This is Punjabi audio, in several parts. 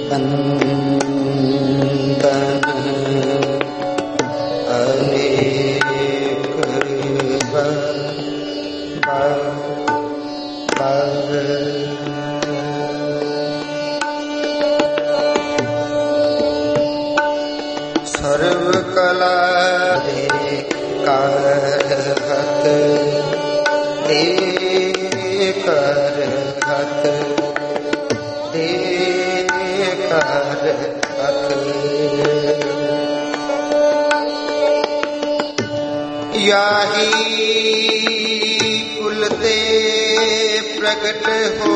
याही कुल ते प्रगट हो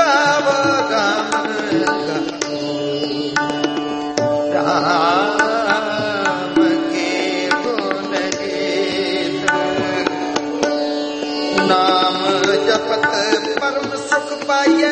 ਨਾਮ ਜਪਤ ਪਰਮ ਸੁਖ ਪਾਈਐ,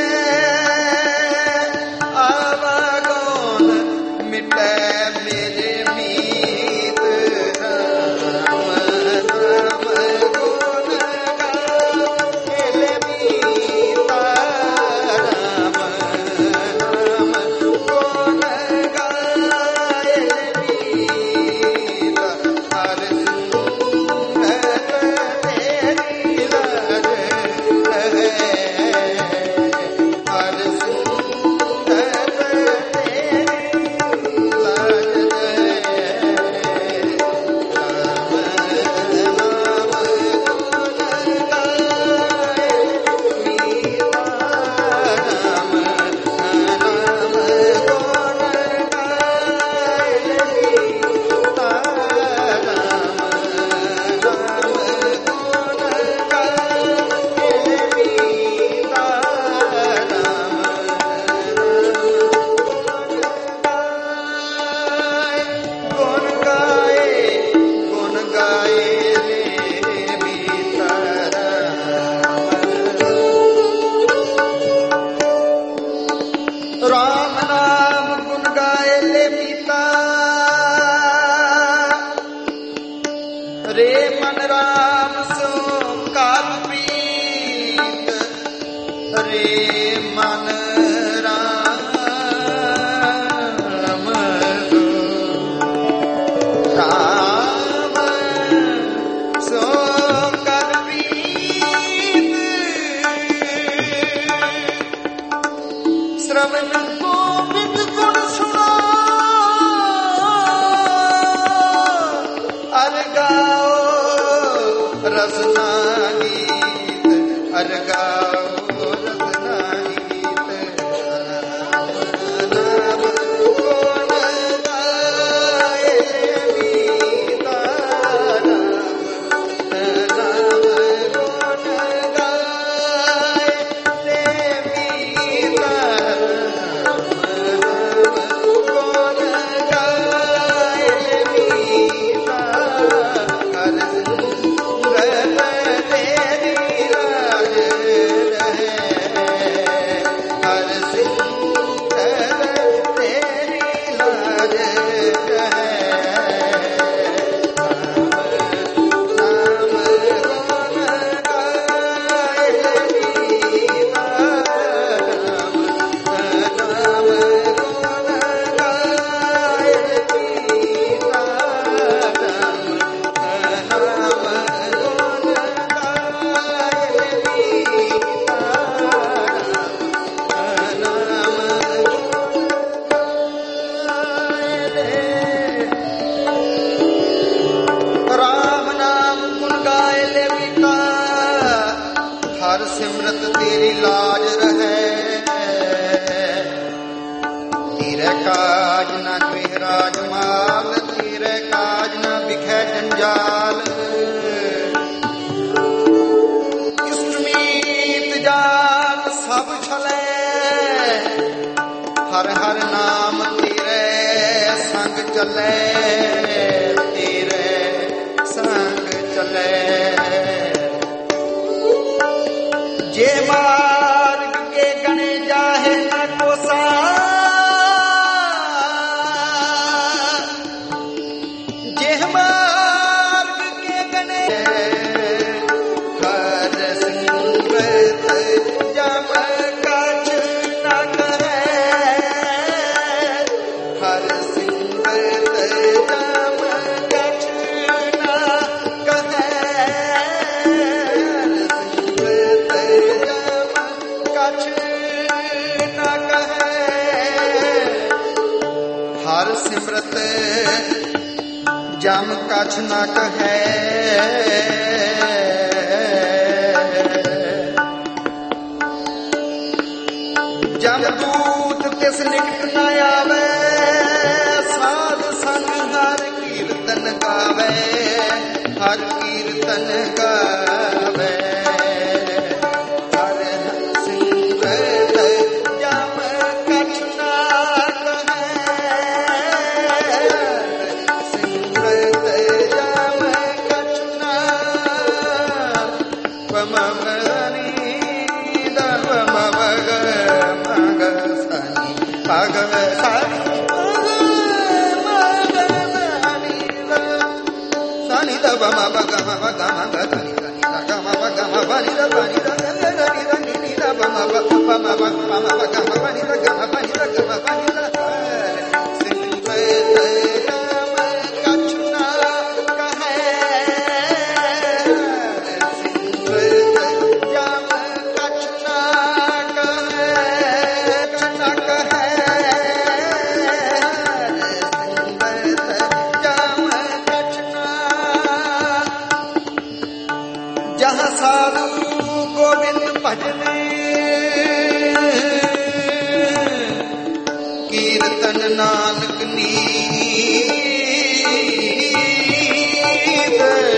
ਆਵਾਗੋਨ ਮਿਟੈ ਮੇਰੇ ਮੀਤ। ਰਾਮ ਨਾਮ ਗੁਣ ਗਾਏ ਮੀਤਾ, ਰਾਮ ਨਾਮ ਗੁਣ ਗਾਏ ਮੀਤਾ। ਹਰਿ ਰੇ ਮਨ ਰਾਮ ਸੋ ਕਾਲ ਪ੍ਰੀਤ, ਰੇ ਮਨ ਰਾਮ ਰਾਮ ਸੋ ਕਾਲ ਪ੍ਰੀਤ। ਸ਼੍ਰਵਣ ਗੋਬਿੰਦ ਗੁਣ ਸੁਣਾ, ਅਰ ਗਾਓ ਰਸਨਾ ਗੀਤ, ਅਰ ਗਾਓ ਰਸਨਾ ਗੀਤ। ਨਾਮ ਗੁਣ ਗਾਏ ਮੀਤਾ, ਨਾਮ ਗੁਣ ਗਾਏ ਮੀਤਾ। ਹਰ ਸਿਮਰਤ ਤੇਰੀ ਲਾਜ ਰਹੈ, ਤੇਰੇ ਕਾਜ ਨਾ ਕੋਈ ਰਾਜਮਾਲ, ਤੇਰੇ ਕਾਜ ਨਾ ਵਿਖੈ ਜੰਜਾਲ। ਇਸਮੀਤ ਜਾਤ ਸਭ ਛਲੈ, ਹਰ ਹਰ ਨਾਮ ਤੇਰੇ ਸੰਗ ਚੱਲੈ, ਤੇਰੇ ਸੰਗ ਚੱਲੈ। जे मार्ग के गणे जाहे न कोसा, जे मार्ग के गणे कर सिमरत जम कछ न करै, हर सिमरत जम कछ न करै। हर सिमरत जम कछ न कहै, जमदूत तिस निकट न आवे, साध संग हर कीर्तन गावे, हर कीर्तन गावे। हर सिमरत ਗਵੇ ਸਾਨੀ ਦਾ ਬਮਾ ਬਗਮਾ ਬਗਮਾ ਗਨੀ ਗਨੀ ਦਾ ਗਮਾ ਬਗਮਾ ਬਨੀ ਦਾ ਬਨੀ ਦਾ ਗਨੀ ਨੀ ਦਾ ਬਮਾ ਬਮਾ ਬਮਾ ਬਗਮਾ ਬਨੀ ਦਾ ਗਮਾ ਬਨੀ ਦਾ ਗਮਾ ਬਨੀ ਦਾ ਸਿੰਪੇ ਨਾਮ ਕਛਨਾ ਕਹੈ ਸਿੰਪੇ ਜਾਮ ਕਛਨਾ ਕਹੈ ਕਛਨਾ ਕਹੈ ਸਿੰਪੇ ਜਾਮ ਕਛਨਾ ਜਹਾਂ ਸਾਧੂ ਗੋਬਿੰਦ ਭਜਨੇ ਕੀਰਤਨ ਨਾਨਕ ਨੀਤ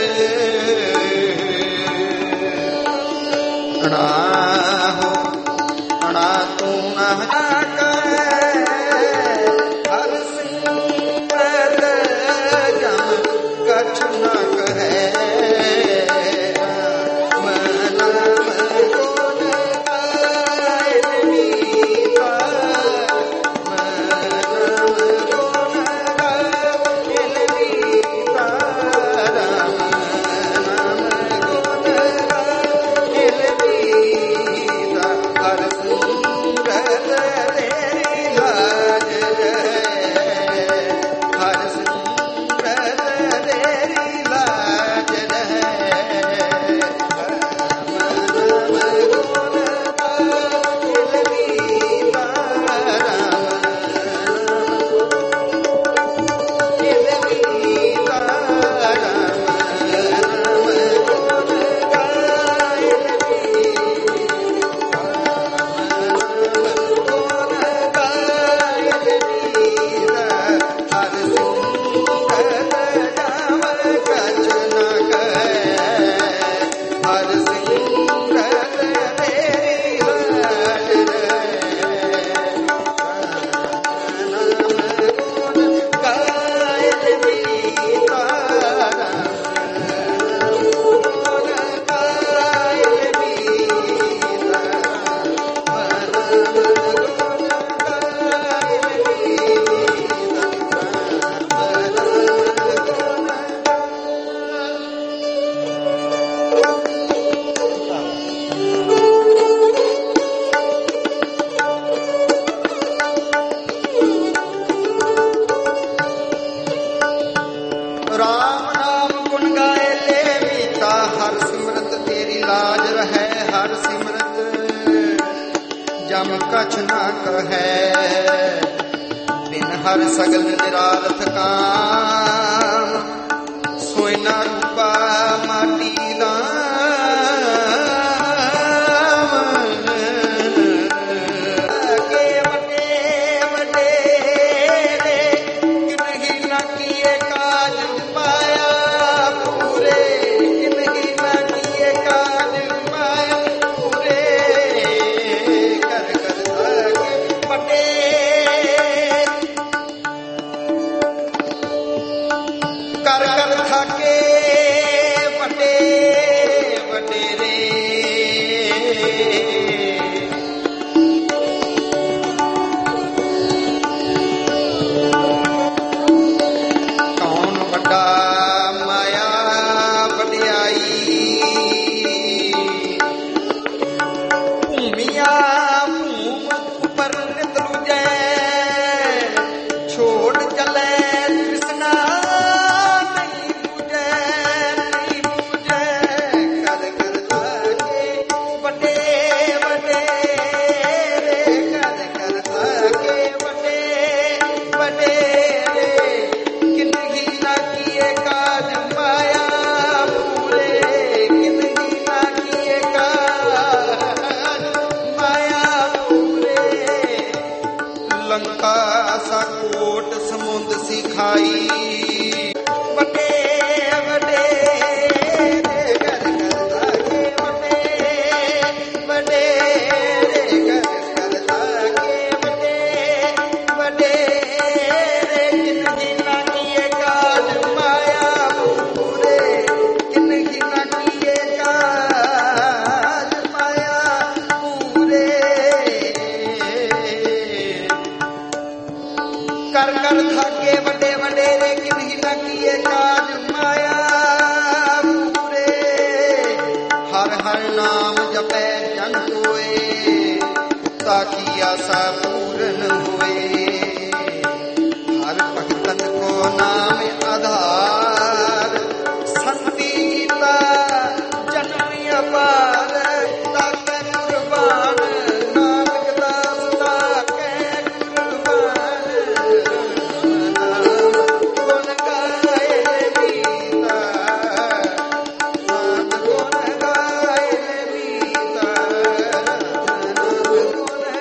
ਅਣਾ ਹੋ ਅਣਾ ਤੂੰ ਨਾ ਕਹੈ ਹਰ ਸਿੰਪਤ ਜਮ ਕਛ ਨਾ ਕਹੈ ਰਾਮ ਨਾਮ ਗੁਣ ਗਾਏ ਲੈ ਮੀਤਾ ਹਰ ਸਿਮਰਤ ਤੇਰੀ ਲਾਜ ਰਹੈ ਹਰ ਸਿਮਰਤ ਜਮ ਕਛ ਨਾ ਕਹੈ ਬਿਨ ਹਰ ਸਗਲ ਨਿਰਾਲਥ ਕਾਮ ਸੋਇਨਾ ਰੂਪਾ ਮਾਟੀ ਕਰ ਕਰ ਥਾਕੇ ਵੱਡੇ ਵਡੇਰੇ, ਕਿਨਹੀ ਨਾ ਕੀਏ ਕਾਜ ਮਾਇਆ ਪੂਰੇ। ਹਰ ਹਰ ਨਾਮ ਜਪੈ ਜਨ ਕੋਏ, ਤਾਂ ਕੀ ਆਸਾ ਪੂਰਨ ਹੋਏ।